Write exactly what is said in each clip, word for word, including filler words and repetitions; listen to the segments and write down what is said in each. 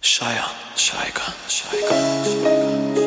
Shayan, Shaygan, Shaygan.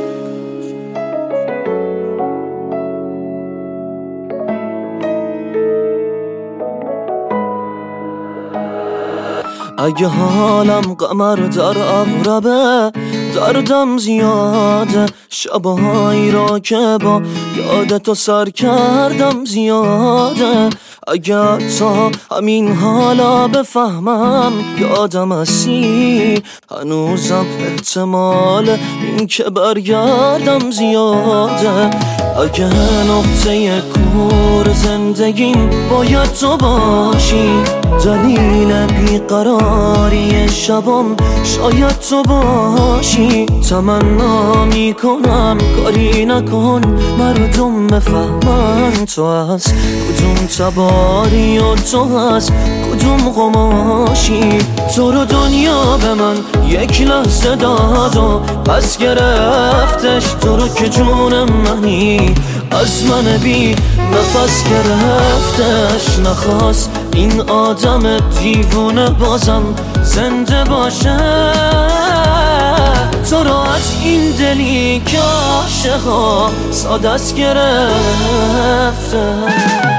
اگه حالم قمر در اغربه، دردم زیاده، شبهایی را که با یادتو سر کردم زیاده. اگه تا همین حالا بفهمم یادم هستی، هنوزم احتمال این که برگردم زیاده. اگه نقطه کور زندگیم باید تو باشی، دلیل بیقراری شبم شاید تو باشی. تمنا میکنم کاری نکن مردم بفهمن تو از کدوم تباری و تو از کدوم قماشی. تو رو دنیا به من یک لحظه داد و پس گرفتش، تو رو که جونم منی از من بی نفس گرفتش. نخواست این آدم دیوونه بازم زنده باشه، تو رو از این دلی که عاشقا ساده است گرفته.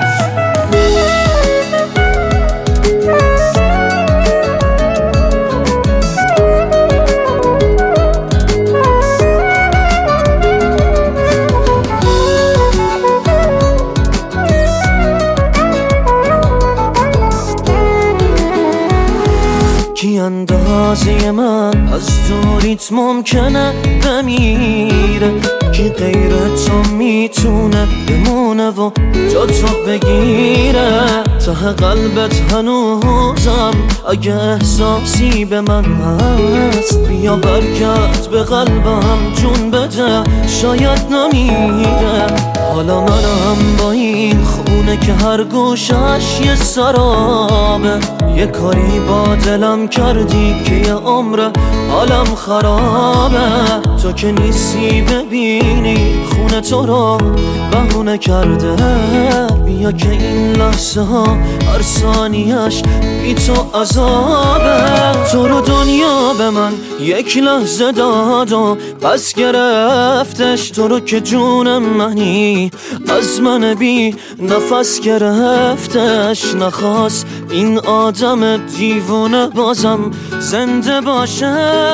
کی اندازه من از دوریت ممکنه بمیره، کی غیر تو میتونه بمونه و جا تو بگیره. ته قلبت هنوزم اگه احساسی به من هست، بیا برگرد به قلبم جون بده شاید نمیره. حالا منم با این خونه که هر گوشش یه سرابه، یه کاری با دلم کردی که یه عمر حالم خرابه. تو که نیستی ببینی خونه تو رو بهونه کرده، بیا که این لحظه ها هر ثانیش بی تو عذابه. تو رو دنیا به من یک لحظه داد و پس گرفتش، تو رو که جونم منی از من بی نفس گرفتش. نخواست این آدم دیوونه بازم زنده باشه،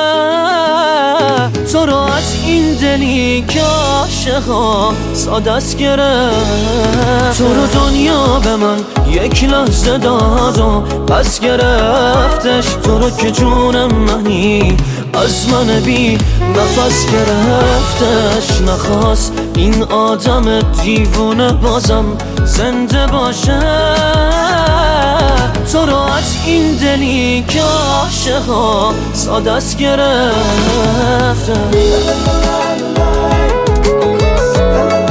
تو رو از این دلی که عاشقا ساده است گرفت. تو رو دنیا به من یک لحظه داد و پس گرفتش، تو رو که جونم منی از من بی نفس گرفتش. نخواست این آدم دیوونه بازم زنده باشه، تو رو از این دلی که عاشقا ساده است گرفته.